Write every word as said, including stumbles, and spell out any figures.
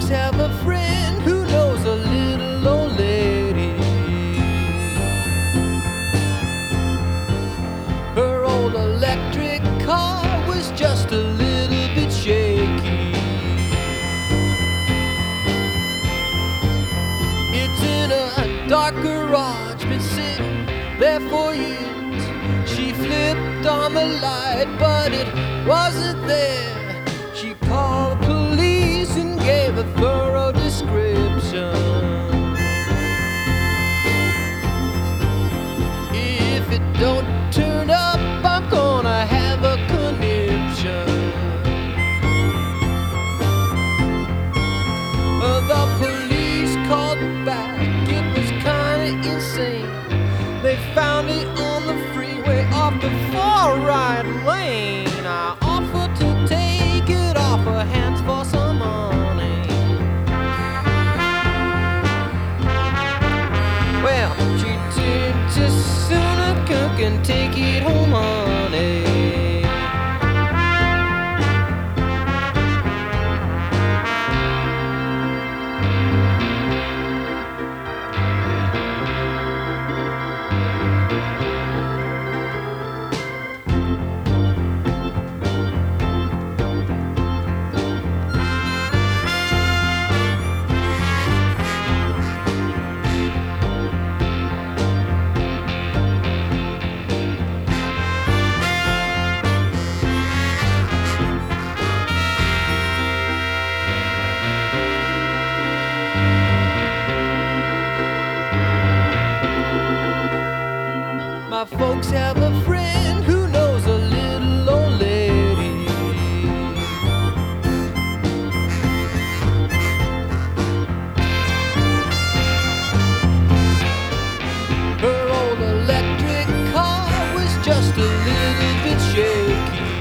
folks have a friend who knows a little old lady. Her old electric car was just a little bit shaky. It's in a dark garage, been sitting there for years. She flipped on the light, but it wasn't there. She called the police and gave a thorough description. If it don't turn up, I'm gonna have a conniption. The police called back, it was kinda insane. They found it on the freeway off the far right lane. I offered to take it off her hands for some money. Well, she turned to sooner cook and take it home, honey. My folks have a friend who knows a little old lady. Her old electric car was just a little bit shaky.